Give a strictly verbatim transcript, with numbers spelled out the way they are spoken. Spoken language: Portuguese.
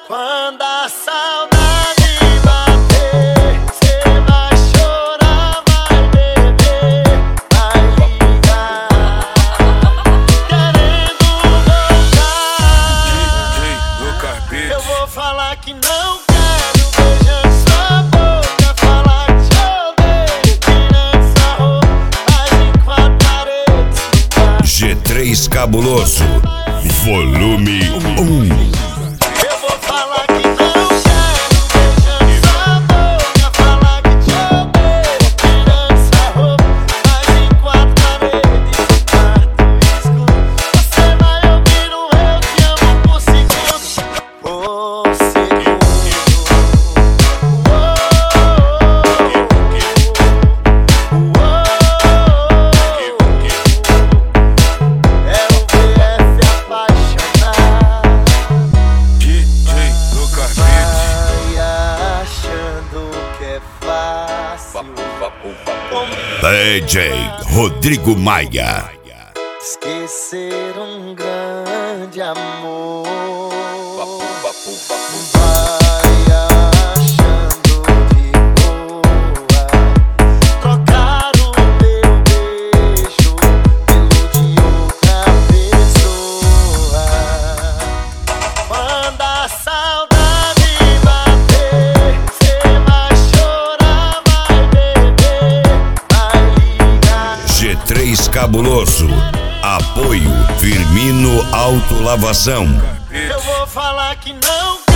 Quando a saudade bater, cê vai chorar, vai beber, vai ligar, querendo voltar. Eu vou falar que não quero, beijando sua boca, falar que te odeio, tirando sua roupa, mas em quatro paredes. G três Cabuloso, volume um. D J Rodrigo Maia. Esquecer um grande amor. Vai achando de boa trocar o meu beijo pelo de outra pessoa. Quando a saudade bater, cê vai chorar, vai beber, vai ligar. G três Cabuloso, apoio Firmino Autolavação. Eu vou falar que não